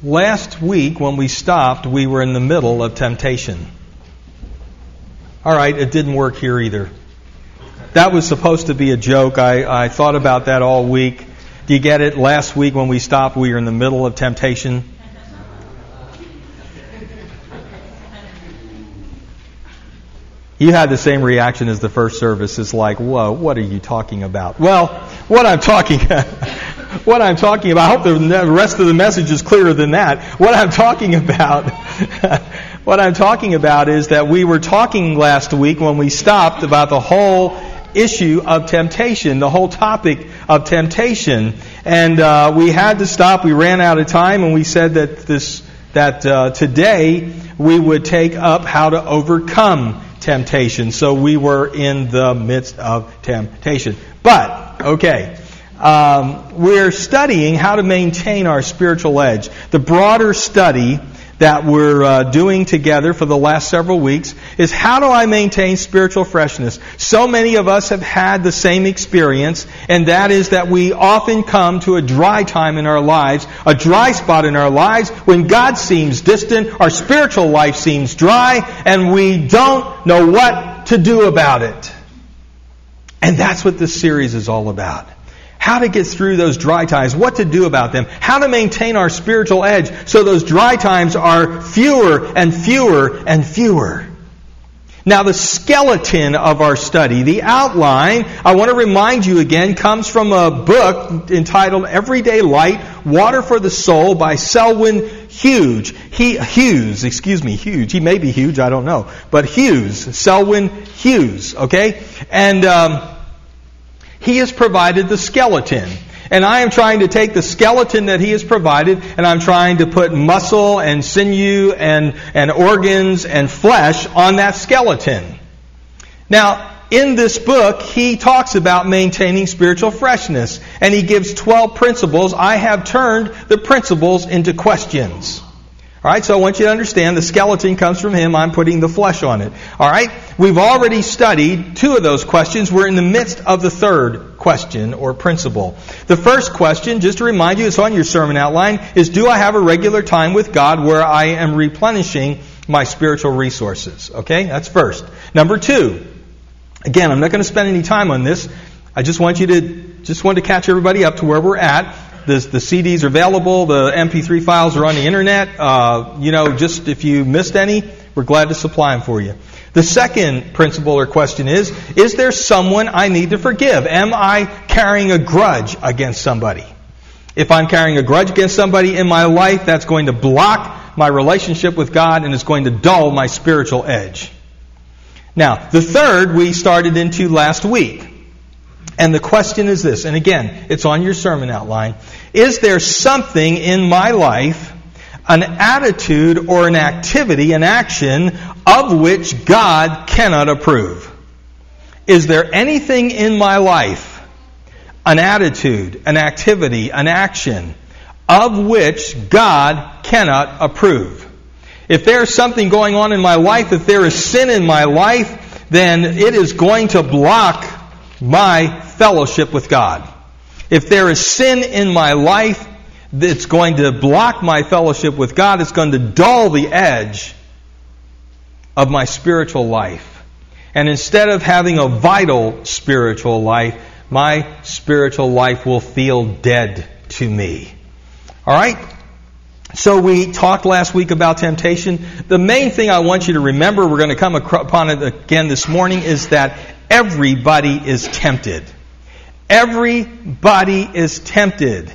Last week, when we stopped, we were in the middle of temptation. All right, it didn't work here either. That was supposed to be a joke. I thought about that all week. Do you get it? Last week when we stopped, we were in the middle of temptation. You had the same reaction as the first service. It's like, whoa, what are you talking about? Well, what I'm talking about, I hope the rest of the message is clearer than that. What I'm talking about is that we were talking last week when we stopped about the whole issue of temptation, the whole topic of temptation. And we had to stop. We ran out of time, and we said that today we would take up how to overcome temptation. So we were in the midst of temptation. But, okay, we're studying how to maintain our spiritual edge. The broader study that we're doing together for the last several weeks is how do I maintain spiritual freshness? So many of us have had the same experience, and that is that we often come to a dry time in our lives, a dry spot in our lives when God seems distant, our spiritual life seems dry, and we don't know what to do about it. And that's what this series is all about. How to get through those dry times, what to do about them, how to maintain our spiritual edge so those dry times are fewer and fewer and fewer. Now, the skeleton of our study, the outline, I want to remind you again, comes from a book entitled Everyday Light, Water for the Soul by Selwyn Hughes. Hughes. He may be huge, I don't know. But Selwyn Hughes, okay? And he has provided the skeleton. And I am trying to take the skeleton that he has provided, and I'm trying to put muscle and sinew and organs and flesh on that skeleton. Now, in this book, he talks about maintaining spiritual freshness, and he gives 12 principles. I have turned the principles into questions. All right, so I want you to understand the skeleton comes from him. I'm putting the flesh on it. All right, we've already studied 2 of those questions. We're in the midst of the third question or principle. The first question, just to remind you, it's on your sermon outline, is do I have a regular time with God where I am replenishing my spiritual resources? Okay, that's first. Number 2, again, I'm not going to spend any time on this. I just want to catch everybody up to where we're at. The CDs are available. The MP3 files are on the internet. Just if you missed any, we're glad to supply them for you. The second principle or question is there someone I need to forgive? Am I carrying a grudge against somebody? If I'm carrying a grudge against somebody in my life, that's going to block my relationship with God and it's going to dull my spiritual edge. Now, the third we started into last week. And the question is this, and again, it's on your sermon outline. Is there something in my life, an attitude or an activity, an action, of which God cannot approve? Is there anything in my life, an attitude, an activity, an action, of which God cannot approve? If there is something going on in my life, if there is sin in my life, then it is going to block my fellowship with God. If there is sin in my life, it's going to block my fellowship with God. It's going to dull the edge of my spiritual life. And instead of having a vital spiritual life, my spiritual life will feel dead to me. All right? So we talked last week about temptation. The main thing I want you to remember, we're going to come upon it again this morning, is that everybody is tempted. Everybody is tempted.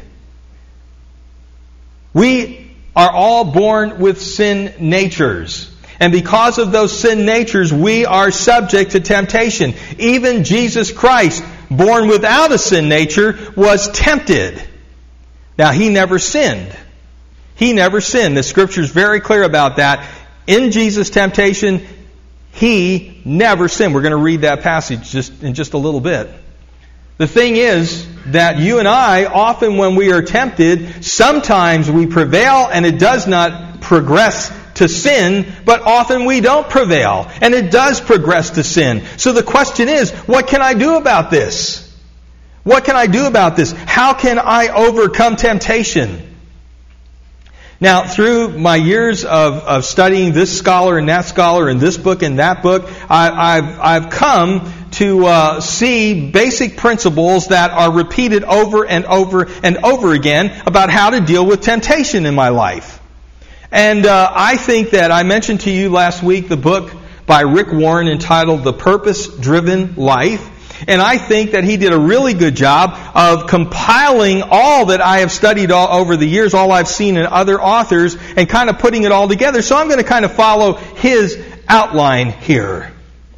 We are all born with sin natures. And because of those sin natures, we are subject to temptation. Even Jesus Christ, born without a sin nature, was tempted. Now, He never sinned. He never sinned. The Scripture is very clear about that. In Jesus' temptation, He never sinned. We're going to read that passage in just a little bit. The thing is that you and I, often when we are tempted, sometimes we prevail and it does not progress to sin, but often we don't prevail and it does progress to sin. So the question is, what can I do about this? What can I do about this? How can I overcome temptation? Now, through my years of studying this scholar and this book and that book, I've come to see basic principles that are repeated over and over and over again about how to deal with temptation in my life. And I think that I mentioned to you last week the book by Rick Warren entitled The Purpose-Driven Life. And I think that he did a really good job of compiling all that I have studied all over the years, all I've seen in other authors, and kind of putting it all together. So I'm going to kind of follow his outline here.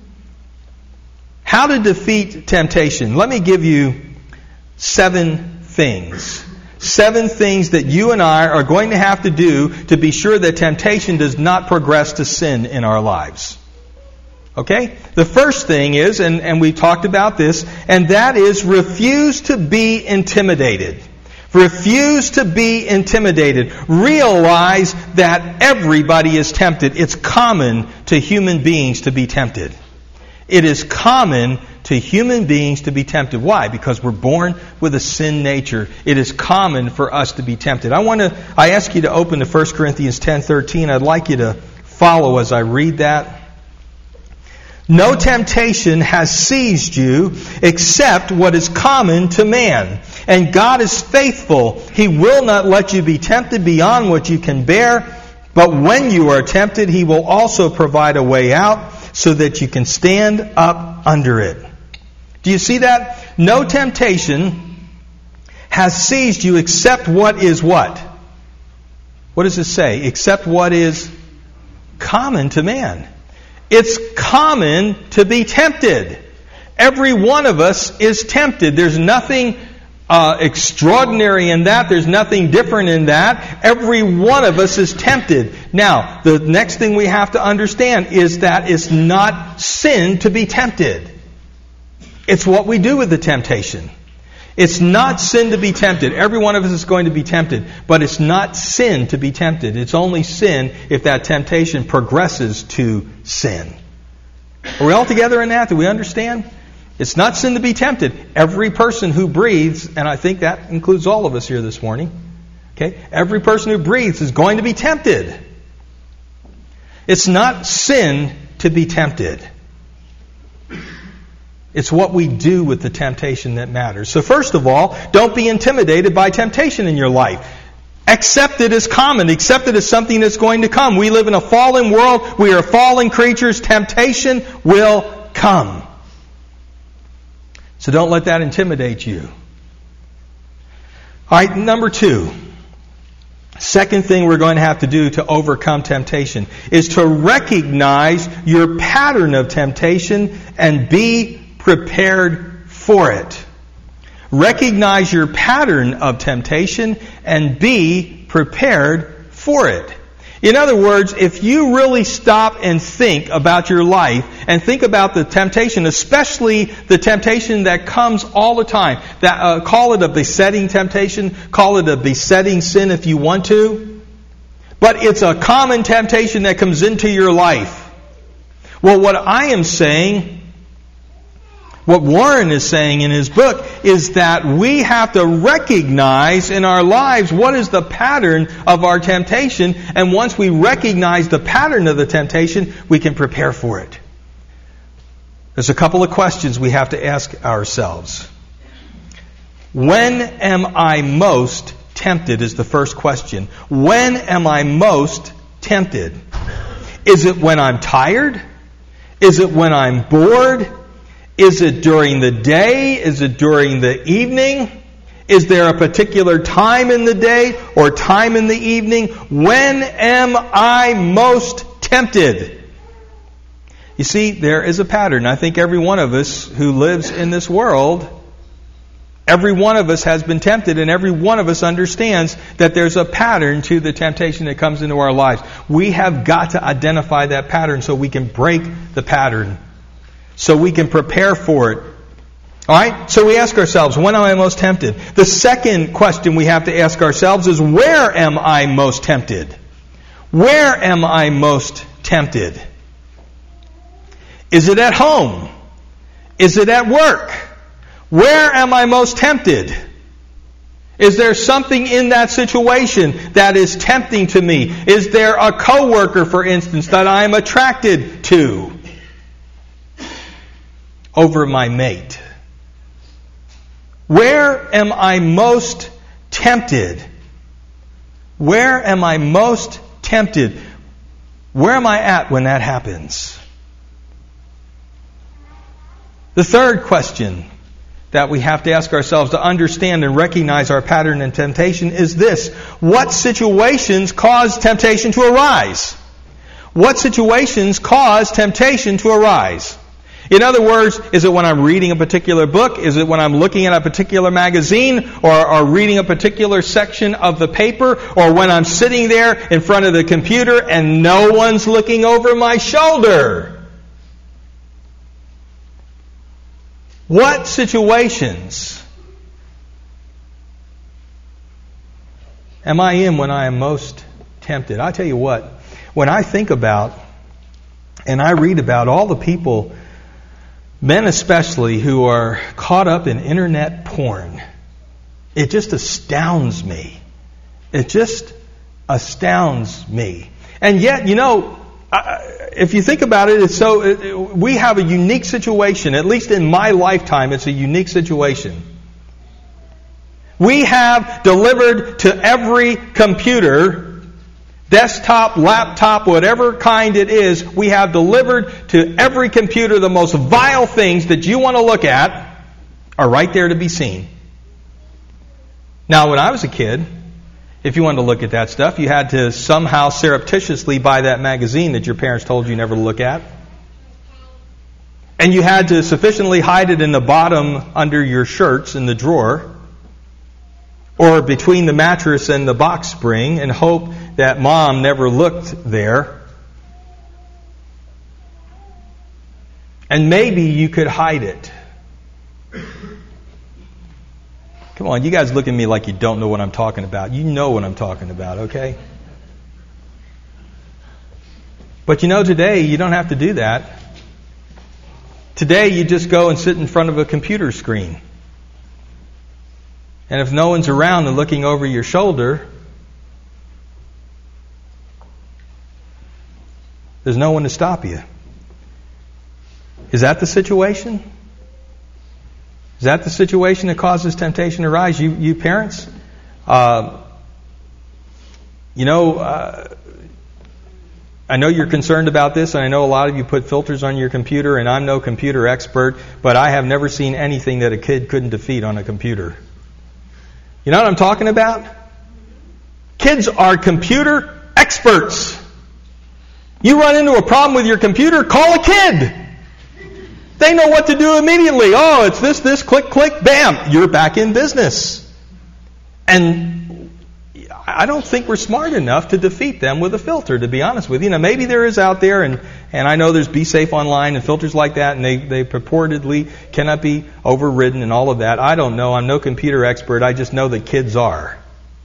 How to defeat temptation. Let me give you 7 things. 7 things that you and I are going to have to do to be sure that temptation does not progress to sin in our lives. Okay? The first thing is, and we talked about this, and that is refuse to be intimidated. Refuse to be intimidated. Realize that everybody is tempted. It's common to human beings to be tempted. It is common to human beings to be tempted. Why? Because we're born with a sin nature. It is common for us to be tempted. I ask you to open to 1 Corinthians 10:13. I'd like you to follow as I read that. No temptation has seized you except what is common to man. And God is faithful. He will not let you be tempted beyond what you can bear. But when you are tempted, He will also provide a way out so that you can stand up under it. Do you see that? No temptation has seized you except what is what? What does it say? Except what is common to man. It's common to be tempted. Every one of us is tempted. There's nothing extraordinary in that. There's nothing different in that. Every one of us is tempted. Now, the next thing we have to understand is that it's not sin to be tempted. It's what we do with the temptation. It's not sin to be tempted. Every one of us is going to be tempted. But it's not sin to be tempted. It's only sin if that temptation progresses to sin. Are we all together in that? Do we understand? It's not sin to be tempted. Every person who breathes, and I think that includes all of us here this morning, okay? Every person who breathes is going to be tempted. It's not sin to be tempted. It's what we do with the temptation that matters. So first of all, don't be intimidated by temptation in your life. Accept it as common. Accept it as something that's going to come. We live in a fallen world. We are fallen creatures. Temptation will come. So don't let that intimidate you. All right, number 2. Second thing we're going to have to do to overcome temptation is to recognize your pattern of temptation and be prepared for it. Recognize your pattern of temptation and be prepared for it. In other words, if you really stop and think about your life and think about the temptation, especially the temptation that comes all the time, that call it a besetting temptation, call it a besetting sin if you want to, but it's a common temptation that comes into your life. Well, what I am saying, what Warren is saying in his book, is that we have to recognize in our lives what is the pattern of our temptation, and once we recognize the pattern of the temptation, we can prepare for it. There's a couple of questions we have to ask ourselves. When am I most tempted is the first question. When am I most tempted? Is it when I'm tired? Is it when I'm bored? Is it during the day? Is it during the evening? Is there a particular time in the day or time in the evening? When am I most tempted? You see, there is a pattern. I think every one of us who lives in this world, every one of us has been tempted, and every one of us understands that there's a pattern to the temptation that comes into our lives. We have got to identify that pattern so we can break the pattern, so we can prepare for it. All right? So we ask ourselves, when am I most tempted? The second question we have to ask ourselves is, where am I most tempted? Where am I most tempted? Is it at home? Is it at work? Where am I most tempted? Is there something in that situation that is tempting to me? Is there a coworker, for instance, that I am attracted to over my mate? Where am I most tempted? Where am I most tempted? Where am I at when that happens? The third question that we have to ask ourselves to understand and recognize our pattern in temptation is this: what situations cause temptation to arise? What situations cause temptation to arise? In other words, is it when I'm reading a particular book? Is it when I'm looking at a particular magazine or reading a particular section of the paper? Or when I'm sitting there in front of the computer and no one's looking over my shoulder? What situations am I in when I am most tempted? I tell you what, when I think about and I read about all the people, men especially, who are caught up in internet porn, it just astounds me. It just astounds me. And yet, if you think about it, we have a unique situation. At least in my lifetime, it's a unique situation. We have delivered to every computer, desktop, laptop, whatever kind it is, we have delivered to every computer the most vile things that you want to look at are right there to be seen. Now, when I was a kid, if you wanted to look at that stuff, you had to somehow surreptitiously buy that magazine that your parents told you never to look at. And you had to sufficiently hide it in the bottom under your shirts in the drawer, or between the mattress and the box spring, and hope that Mom never looked there. And maybe you could hide it. Come on, you guys look at me like you don't know what I'm talking about. You know what I'm talking about, okay? But today you don't have to do that. Today you just go and sit in front of a computer screen. And if no one's around and looking over your shoulder, there's no one to stop you. Is that the situation? Is that the situation that causes temptation to rise? You parents? I know you're concerned about this, and I know a lot of you put filters on your computer, and I'm no computer expert, but I have never seen anything that a kid couldn't defeat on a computer. You know what I'm talking about? Kids are computer experts. You run into a problem with your computer, call a kid. They know what to do immediately. Oh, it's this, click, bam, you're back in business. And I don't think we're smart enough to defeat them with a filter, to be honest with you. Now, maybe there is out there, and I know there's Be Safe Online and filters like that, and they purportedly cannot be overridden and all of that. I don't know. I'm no computer expert. I just know that kids are.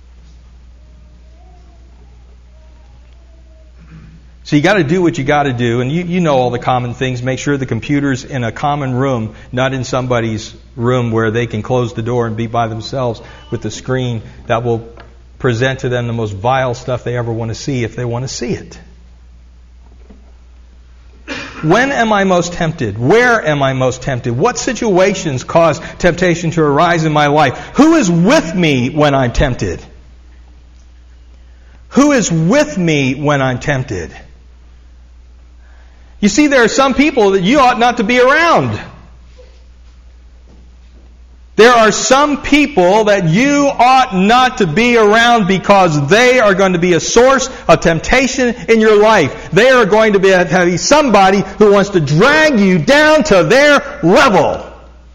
So you got to do what you got to do, and you know all the common things. Make sure the computer's in a common room, not in somebody's room where they can close the door and be by themselves with the screen that will present to them the most vile stuff they ever want to see if they want to see it. When am I most tempted? Where am I most tempted? What situations cause temptation to arise in my life? Who is with me when I'm tempted? Who is with me when I'm tempted? You see, there are some people that you ought not to be around. There are some people that you ought not to be around because they are going to be a source of temptation in your life. They are going to be somebody who wants to drag you down to their level.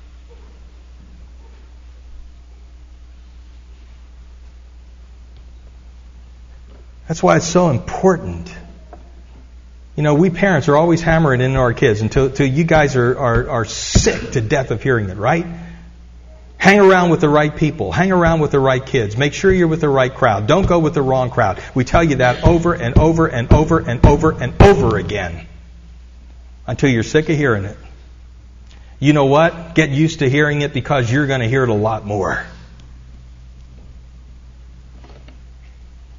That's why it's so important. We parents are always hammering into our kids until you guys are sick to death of hearing it, right? Hang around with the right people. Hang around with the right kids. Make sure you're with the right crowd. Don't go with the wrong crowd. We tell you that over and over and over and over and over again until you're sick of hearing it. You know what? Get used to hearing it because you're going to hear it a lot more.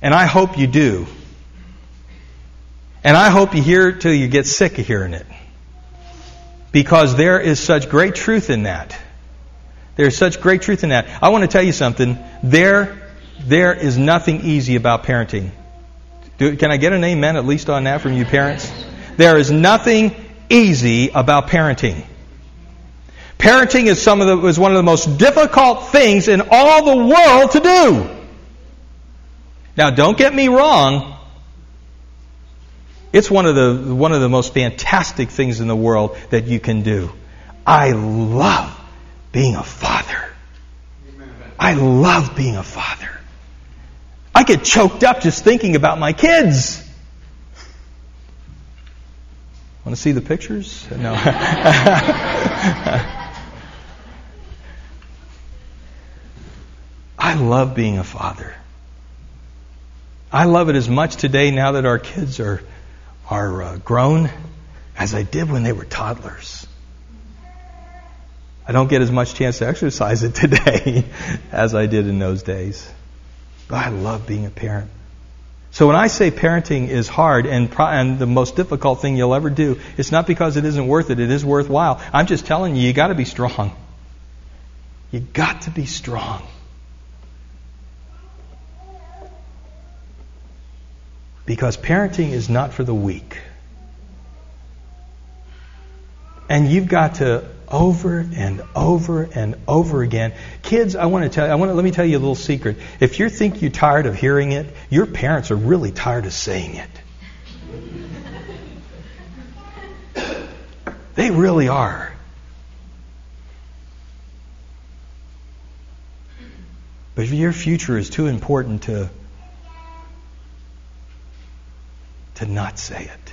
And I hope you do. And I hope you hear it till you get sick of hearing it. Because there is such great truth in that. There's such great truth in that. I want to tell you something. There is nothing easy about parenting. Can I get an amen at least on that from you parents? There is nothing easy about parenting. Parenting is one of the most difficult things in all the world to do. Now, don't get me wrong. It's one of the most fantastic things in the world that you can do. I love being a father. I love being a father. I get choked up just thinking about my kids. Want to see the pictures? No. I love being a father. I love it as much today now that our kids are grown as I did when they were toddlers. I don't get as much chance to exercise it today as I did in those days. But I love being a parent. So when I say parenting is hard and the most difficult thing you'll ever do, it's not because it isn't worth it. It is worthwhile. I'm just telling you got to be strong. You got to be strong. Because parenting is not for the weak. And you've got to over and over and over again. Kids, let me tell you a little secret. If you think you're tired of hearing it, your parents are really tired of saying it. They really are. But your future is too important to not say it.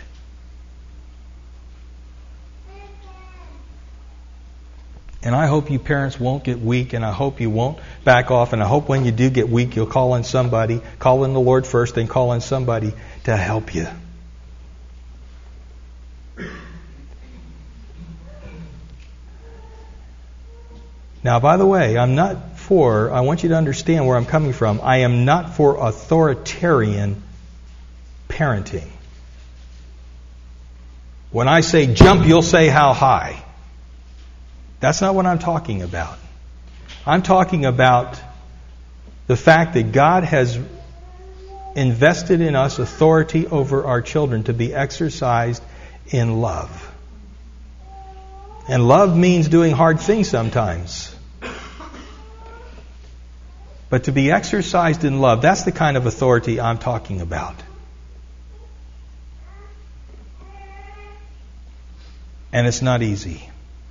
And I hope you parents won't get weak, and I hope you won't back off, and I hope when you do get weak, you'll call on somebody, call on the Lord first, then call on somebody to help you. Now, by the way, I want you to understand where I'm coming from. I am not for authoritarian parenting. When I say jump, you'll say how high. That's not what I'm talking about. I'm talking about the fact that God has invested in us authority over our children to be exercised in love. And love means doing hard things sometimes. But to be exercised in love, that's the kind of authority I'm talking about. And it's not easy.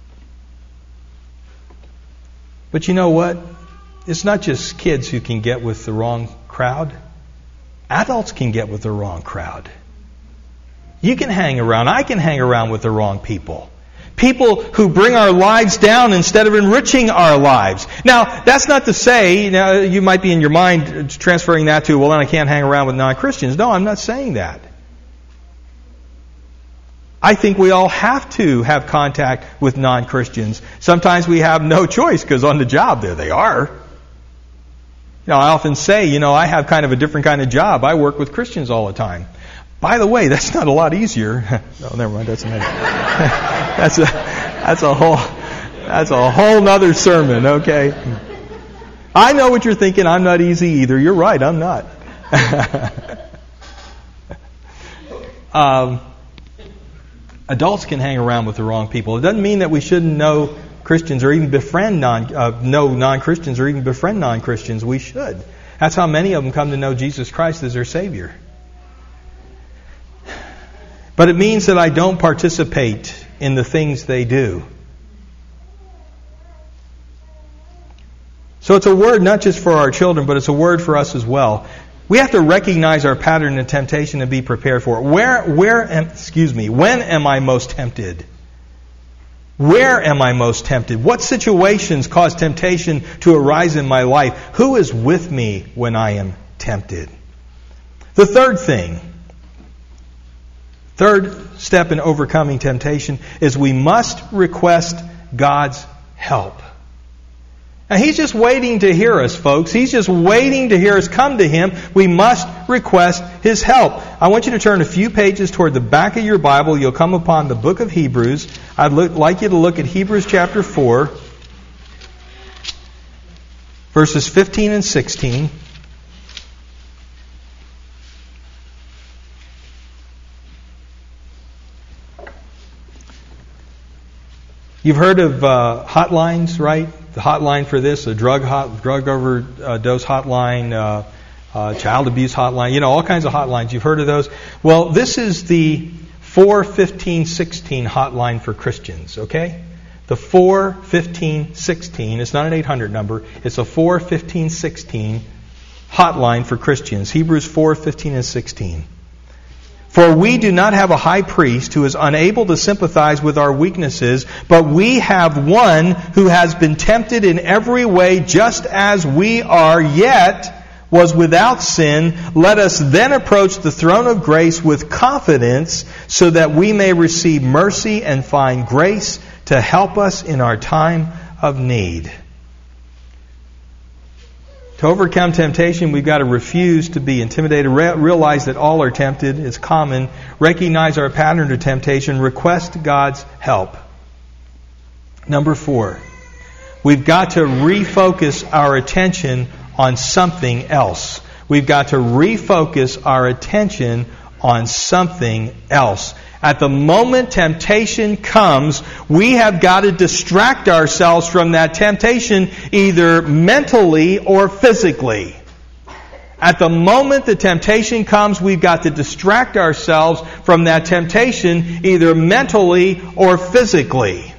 But you know what? It's not just kids who can get with the wrong crowd. Adults can get with the wrong crowd. You can hang around. I can hang around with the wrong people. People who bring our lives down instead of enriching our lives. Now, that's not to say, you might be in your mind transferring that to, well, then I can't hang around with non-Christians. No, I'm not saying that. I think we all have to have contact with non-Christians. Sometimes we have no choice because on the job, there they are. I often say, I have kind of a different kind of job. I work with Christians all the time. By the way, that's not a lot easier. Oh, never mind. That's a whole nother sermon. Okay. I know what you're thinking. I'm not easy either. You're right. I'm not. Adults can hang around with the wrong people. It doesn't mean that we shouldn't know Christians or even befriend non-Christians or even befriend non-Christians. We should. That's how many of them come to know Jesus Christ as their Savior. But it means that I don't participate in the things they do. So it's a word not just for our children, but it's a word for us as well. We have to recognize our pattern of temptation and be prepared for it. When am I most tempted? Where am I most tempted? What situations cause temptation to arise in my life? Who is with me when I am tempted? The third step in overcoming temptation is we must request God's help. Now, He's just waiting to hear us, folks. He's just waiting to hear us come to Him. We must request His help. I want you to turn a few pages toward the back of your Bible. You'll come upon the book of Hebrews. I'd like you to look at Hebrews chapter 4, verses 15 and 16. You've heard of hotlines, right? The hotline for this, a drug overdose hotline, child abuse hotline, all kinds of hotlines. You've heard of those? Well, this is the 41516 hotline for Christians, okay? The 41516, it's not an 800 number, it's a 41516 hotline for Christians. Hebrews 4:15 and 16. For we do not have a high priest who is unable to sympathize with our weaknesses, but we have one who has been tempted in every way just as we are, yet was without sin. Let us then approach the throne of grace with confidence so that we may receive mercy and find grace to help us in our time of need. To overcome temptation, we've got to refuse to be intimidated, realize that all are tempted, it's common, recognize our pattern of temptation, request God's help. Number 4, we've got to refocus our attention on something else. We've got to refocus our attention on something else. At the moment temptation comes, we have got to distract ourselves from that temptation either mentally or physically. At the moment the temptation comes, we've got to distract ourselves from that temptation either mentally or physically.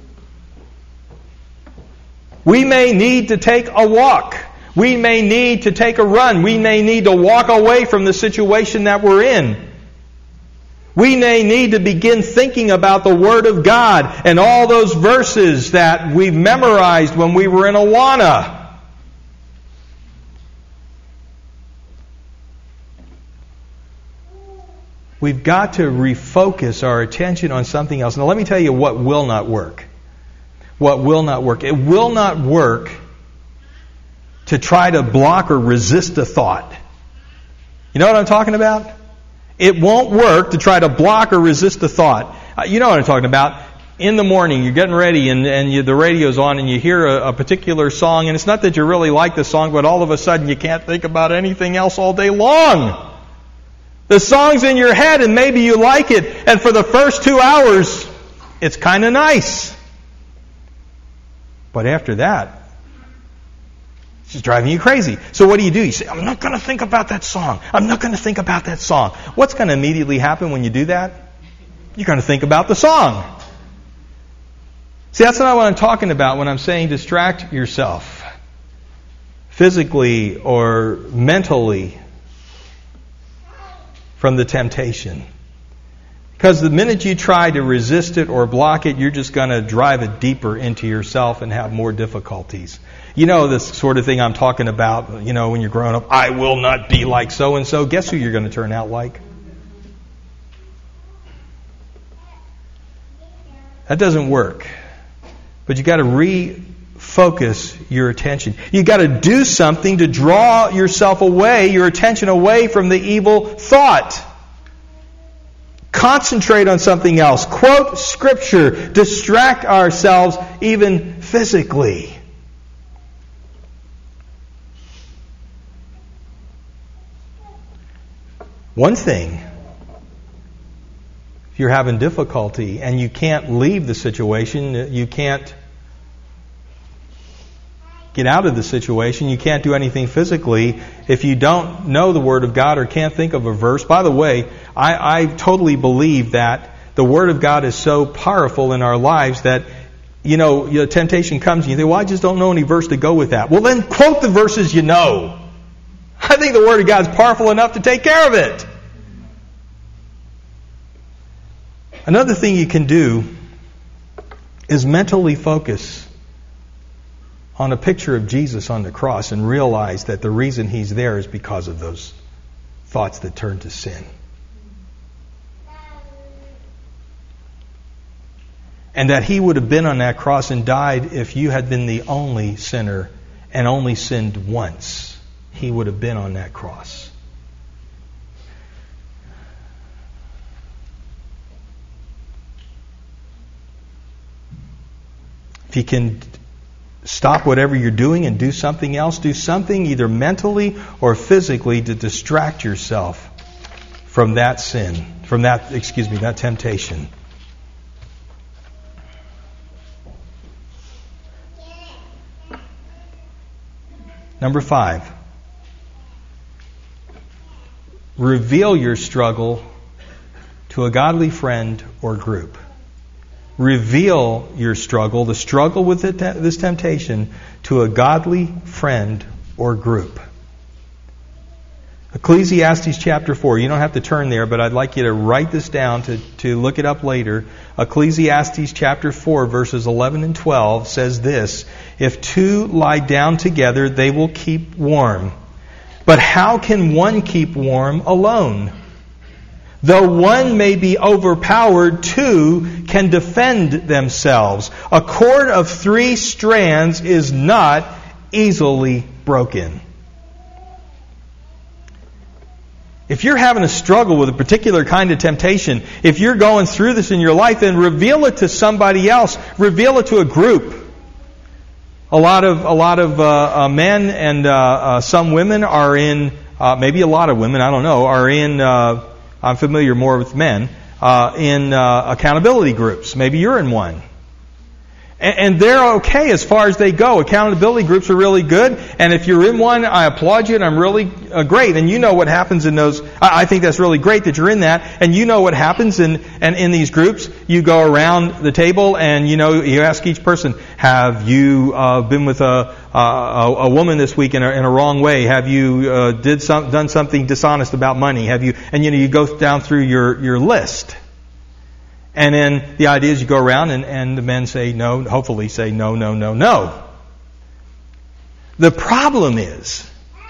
We may need to take a walk. We may need to take a run. We may need to walk away from the situation that we're in. We may need to begin thinking about the Word of God and all those verses that we've memorized when we were in Awana. We've got to refocus our attention on something else. Now let me tell you what will not work. What will not work. It will not work to try to block or resist a thought. You know what I'm talking about? It won't work to try to block or resist a thought. You know what I'm talking about. In the morning, you're getting ready and the radio's on and you hear a particular song, and it's not that you really like the song, but all of a sudden you can't think about anything else all day long. The song's in your head and maybe you like it, and for the first 2 hours, it's kind of nice. But after that, it's just driving you crazy. So what do? You say, I'm not going to think about that song. I'm not going to think about that song. What's going to immediately happen when you do that? You're going to think about the song. See, that's not what I'm talking about when I'm saying distract yourself physically or mentally from the temptation. Because the minute you try to resist it or block it, you're just going to drive it deeper into yourself and have more difficulties. You know this sort of thing I'm talking about, when you're growing up. I will not be like so-and-so. Guess who you're going to turn out like? That doesn't work. But you've got to refocus your attention. You've got to do something to draw yourself away, your attention away from the evil thought. Concentrate on something else. Quote Scripture. Distract ourselves even physically. One thing, if you're having difficulty and you can't leave the situation, you can't get out of the situation, you can't do anything physically, if you don't know the Word of God or can't think of a verse. By the way, I totally believe that the Word of God is so powerful in our lives that, temptation comes and you think, well, I just don't know any verse to go with that. Well, then quote the verses you know. I think the Word of God is powerful enough to take care of it. Another thing you can do is mentally focus on a picture of Jesus on the cross and realize that the reason He's there is because of those thoughts that turn to sin. And that He would have been on that cross and died if you had been the only sinner and only sinned once. He would have been on that cross. If you can stop whatever you're doing and do something else, do something either mentally or physically to distract yourself from that sin, from that temptation. Number 5, reveal your struggle to a godly friend or group. Reveal your struggle, the struggle with this temptation, to a godly friend or group. Ecclesiastes chapter 4. You don't have to turn there, but I'd like you to write this down to look it up later. Ecclesiastes chapter 4, verses 11 and 12 says this: If two lie down together, they will keep warm. But how can one keep warm alone? Though one may be overpowered, two can defend themselves. A cord of 3 strands is not easily broken. If you're having a struggle with a particular kind of temptation, if you're going through this in your life, then reveal it to somebody else. Reveal it to a group. A lot of men and some women are in, maybe a lot of women, I don't know, are in, I'm familiar more with men, in accountability groups. Maybe you're in one. And they're okay as far as they go. Accountability groups are really good. And if you're in one, I applaud you, and I'm really great. And you know what happens in those. I think that's really great that you're in that. And you know what happens in these groups. You go around the table and you ask each person, have you been with a woman this week in a wrong way? Have you done something dishonest about money? Have you? And you go down through your list. And then the idea is you go around and the men say no, hopefully say no, no, no, no. The problem is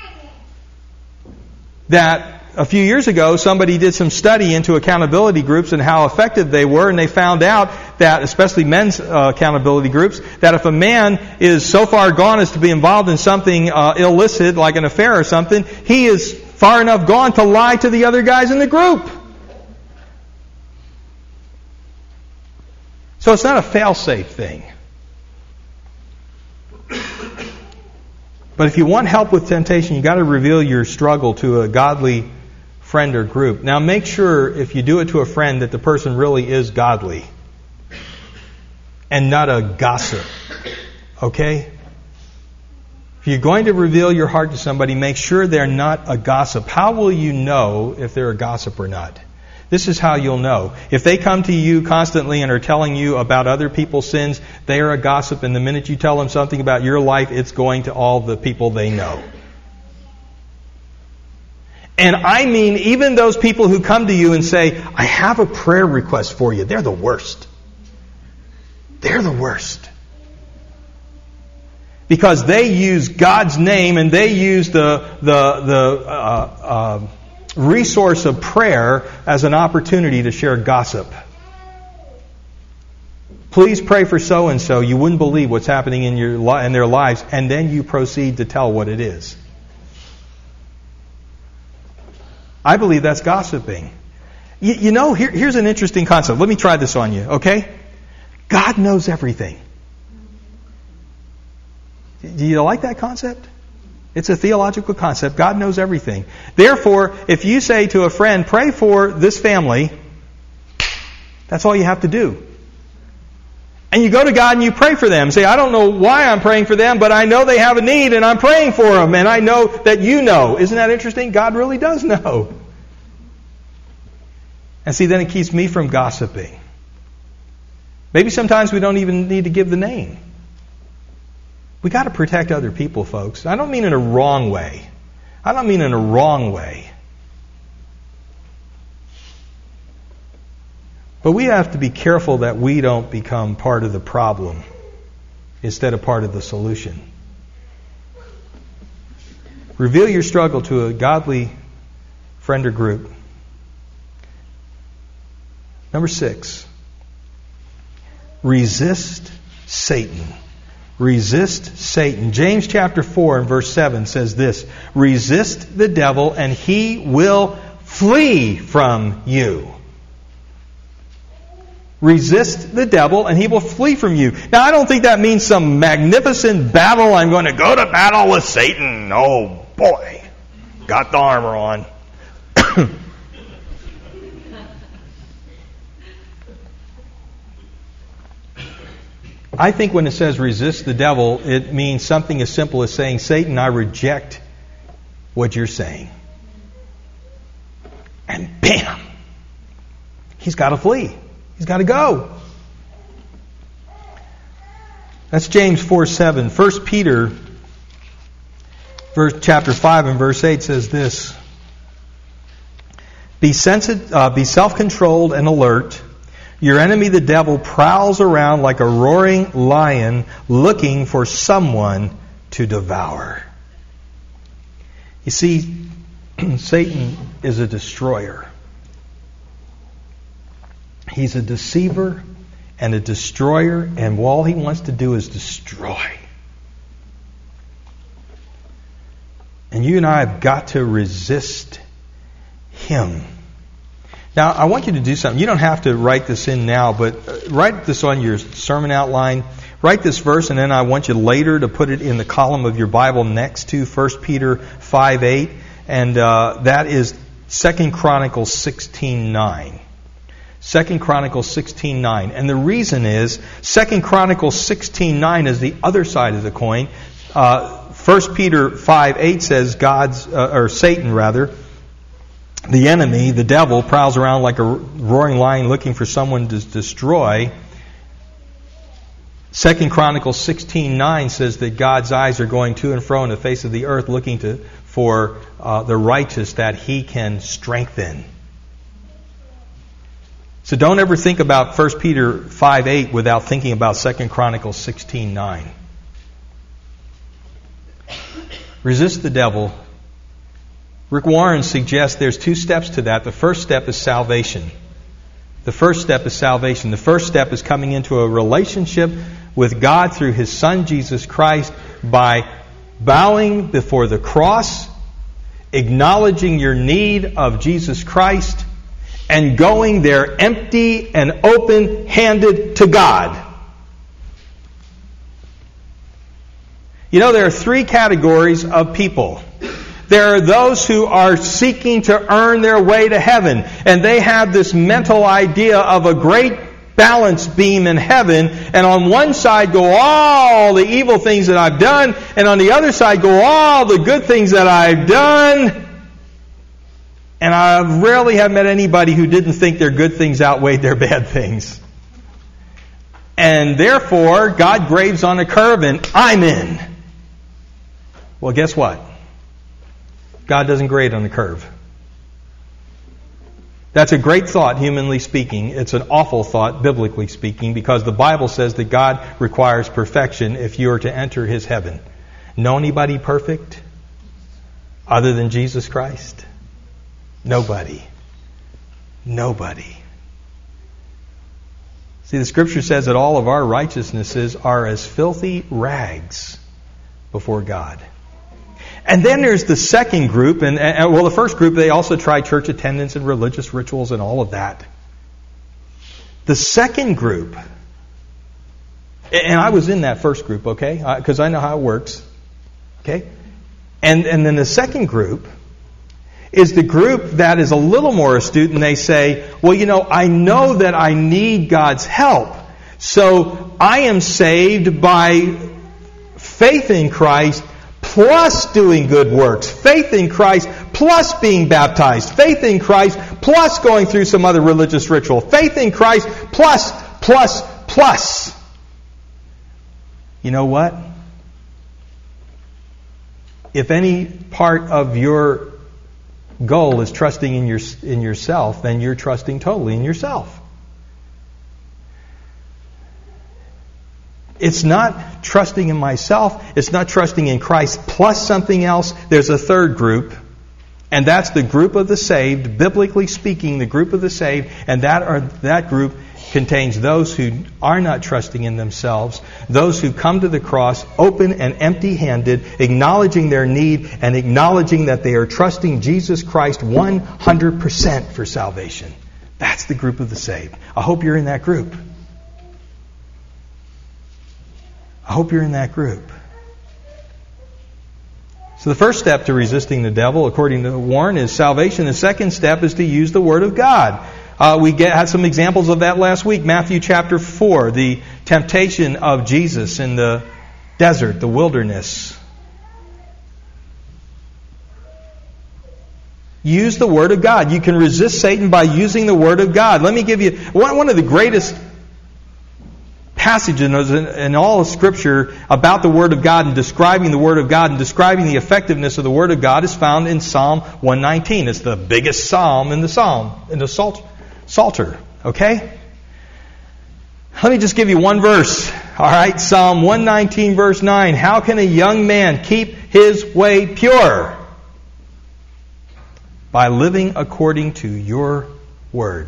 that a few years ago somebody did some study into accountability groups and how effective they were, and they found out that, especially men's accountability groups, that if a man is so far gone as to be involved in something illicit, like an affair or something, he is far enough gone to lie to the other guys in the group. So it's not a fail-safe thing. But if you want help with temptation, you've got to reveal your struggle to a godly friend or group. Now make sure, if you do it to a friend, that the person really is godly and not a gossip. Okay? If you're going to reveal your heart to somebody, make sure they're not a gossip. How will you know if they're a gossip or not? This is how you'll know. If they come to you constantly and are telling you about other people's sins, they are a gossip, and the minute you tell them something about your life, it's going to all the people they know. And I mean even those people who come to you and say, I have a prayer request for you. They're the worst. They're the worst. Because they use God's name and they use the resource of prayer as an opportunity to share gossip. Please pray for so-and-so. You wouldn't believe what's happening in their lives, and then you proceed to tell what it is. I believe that's gossiping. Here's an interesting concept. Let me try this on you, okay? God knows everything. Do you like that concept? It's a theological concept. God knows everything. Therefore, if you say to a friend, pray for this family, that's all you have to do. And you go to God and you pray for them. Say, I don't know why I'm praying for them, but I know they have a need and I'm praying for them. And I know that you know. Isn't that interesting? God really does know. And see, then it keeps me from gossiping. Maybe sometimes we don't even need to give the name. We got to protect other people, folks. I don't mean in a wrong way. I don't mean in a wrong way. But we have to be careful that we don't become part of the problem instead of part of the solution. Reveal your struggle to a godly friend or group. Number 6. Resist Satan. Resist Satan. James chapter 4 and verse 7 says this: resist the devil and he will flee from you. Resist the devil and he will flee from you. Now, I don't think that means some magnificent battle. I'm going to go to battle with Satan. Oh, boy. Got the armor on. I think when it says resist the devil, it means something as simple as saying, Satan, I reject what you're saying. And bam! He's got to flee. He's got to go. That's James 4:7. 1 Peter chapter 5 and verse 8 says this. Be self-controlled and alert. Your enemy, the devil, prowls around like a roaring lion looking for someone to devour. You see, Satan is a destroyer. He's a deceiver and a destroyer, and all he wants to do is destroy. And you and I have got to resist him. Now, I want you to do something. You don't have to write this in now, but write this on your sermon outline. Write this verse, and then I want you later to put it in the column of your Bible next to 1 Peter 5:8, and that is 2 Chronicles 16:9. 2 Chronicles 16:9. And the reason is, 2 Chronicles 16:9 is the other side of the coin. 1 Peter 5:8 says Satan, the enemy, the devil, prowls around like a roaring lion looking for someone to destroy. 2 Chronicles 16:9 says that God's eyes are going to and fro in the face of the earth looking for the righteous that he can strengthen. So don't ever think about 1 Peter 5:8 without thinking about 2 Chronicles 16:9. Resist the devil. Rick Warren suggests there's 2 steps to that. The first step is salvation. The first step is salvation. The first step is coming into a relationship with God through His Son, Jesus Christ, by bowing before the cross, acknowledging your need of Jesus Christ, and going there empty and open-handed to God. You know, there are 3 categories of people. There are those who are seeking to earn their way to heaven, and they have this mental idea of a great balance beam in heaven, and on one side go all the evil things that I've done, and on the other side go all the good things that I've done. And I rarely have met anybody who didn't think their good things outweighed their bad things. And therefore, God grades on a curve and I'm in. Well, guess what? God doesn't grade on the curve. That's a great thought, humanly speaking. It's an awful thought, biblically speaking, because the Bible says that God requires perfection if you are to enter His heaven. Know anybody perfect other than Jesus Christ? Nobody. Nobody. See, the Scripture says that all of our righteousnesses are as filthy rags before God. And then there's the second group, and the first group, they also try church attendance and religious rituals and all of that. The second group, and I was in that first group, okay, because I know how it works, okay? And then the second group is the group that is a little more astute, and they say, well, you know, I know that I need God's help, so I am saved by faith in Christ plus doing good works. Faith in Christ plus being baptized. Faith in Christ plus going through some other religious ritual. Faith in Christ plus. You know what? If any part of your goal is trusting in yourself, then you're trusting totally in yourself. It's not trusting in myself. It's not trusting in Christ plus something else. There's a third group, and that's the group of the saved, biblically speaking, the group of the saved, and that group contains those who are not trusting in themselves, those who come to the cross open and empty-handed, acknowledging their need and acknowledging that they are trusting Jesus Christ 100% for salvation. That's the group of the saved. I hope you're in that group. I hope you're in that group. So the first step to resisting the devil, according to Warren, is salvation. The second step is to use the Word of God. We had some examples of that last week. Matthew chapter 4, the temptation of Jesus in the desert, the wilderness. Use the Word of God. You can resist Satan by using the Word of God. Let me give you one of the greatest passages in all of Scripture about the Word of God and describing the Word of God and describing the effectiveness of the Word of God is found in Psalm 119. It's the biggest psalm in the Psalter. Okay? Let me just give you one verse. All right, Psalm 119, verse 9. How can a young man keep his way pure? By living according to your Word.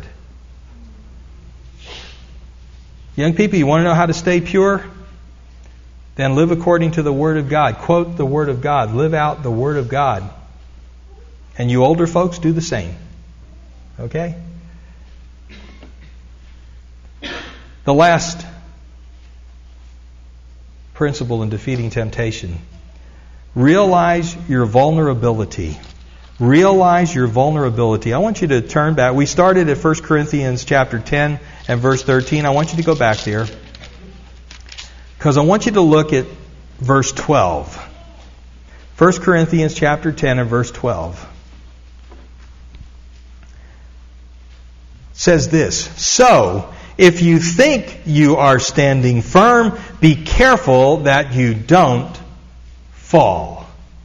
Young people, you want to know how to stay pure? Then live according to the Word of God. Quote the Word of God. Live out the Word of God. And you older folks, do the same. Okay? The last principle in defeating temptation. Realize your vulnerability. Realize your vulnerability. I want you to turn back. We started at 1 Corinthians chapter 10 and verse 13. I want you to go back there because I want you to look at verse 12. 1 Corinthians chapter 10 and verse 12. It says this, so if you think you are standing firm, be careful that you don't fall.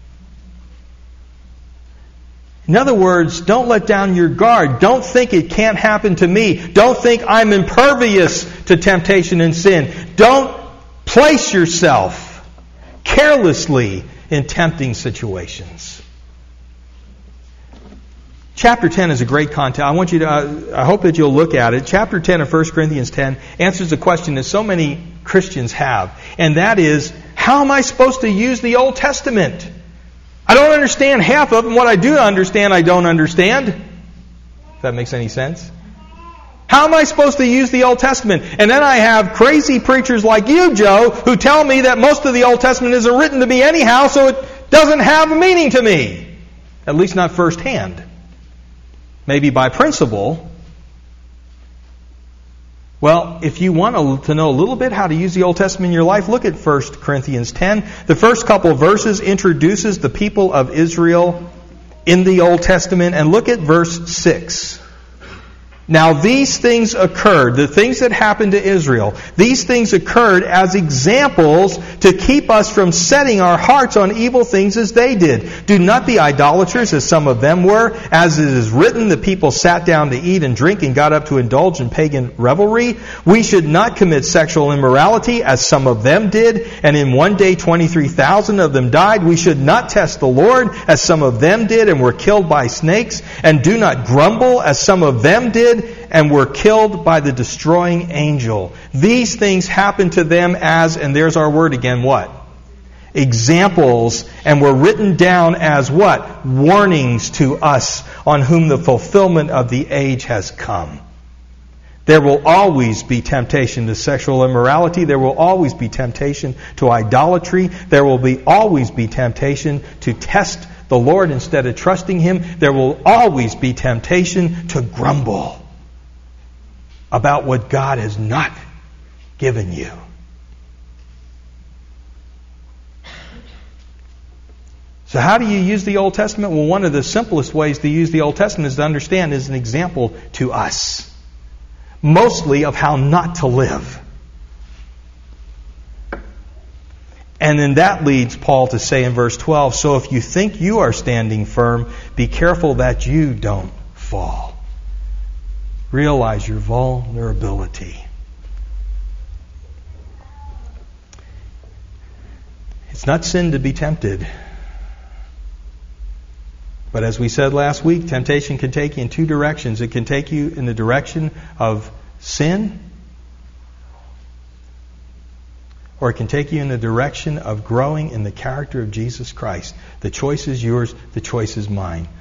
In other words, don't let down your guard. Don't think it can't happen to me. Don't think I'm impervious to temptation and sin. Don't place yourself carelessly in tempting situations. Chapter 10 is a great content. I hope that you'll look at it. Chapter 10 of 1 Corinthians 10 answers a question that so many Christians have. And that is, how am I supposed to use the Old Testament? I don't understand half of it, and what I do understand, I don't understand. If that makes any sense. How am I supposed to use the Old Testament? And then I have crazy preachers like you, Joe, who tell me that most of the Old Testament isn't written to me anyhow, so it doesn't have a meaning to me. At least not firsthand. Maybe by principle. Well, if you want to know a little bit how to use the Old Testament in your life, look at 1 Corinthians 10. The first couple of verses introduces the people of Israel in the Old Testament. And look at verse 6. Now these things occurred, the things that happened to Israel, these things occurred as examples to keep us from setting our hearts on evil things as they did. Do not be idolaters as some of them were. As it is written, the people sat down to eat and drink and got up to indulge in pagan revelry. We should not commit sexual immorality as some of them did, and in one day 23,000 of them died. We should not test the Lord as some of them did and were killed by snakes, and do not grumble as some of them did and were killed by the destroying angel. These things happened to them as, and there's our word again, what? Examples, and were written down as what? Warnings to us on whom the fulfillment of the age has come. There will always be temptation to sexual immorality. There will always be temptation to idolatry. There will always be temptation to test the Lord instead of trusting Him. There will always be temptation to grumble about what God has not given you. So how do you use the Old Testament? Well, one of the simplest ways to use the Old Testament is to understand is an example to us. Mostly of how not to live. And then that leads Paul to say in verse 12, so if you think you are standing firm, be careful that you don't fall. Realize your vulnerability. It's not sin to be tempted. But as we said last week, temptation can take you in two directions. It can take you in the direction of sin, or it can take you in the direction of growing in the character of Jesus Christ. The choice is yours, the choice is mine.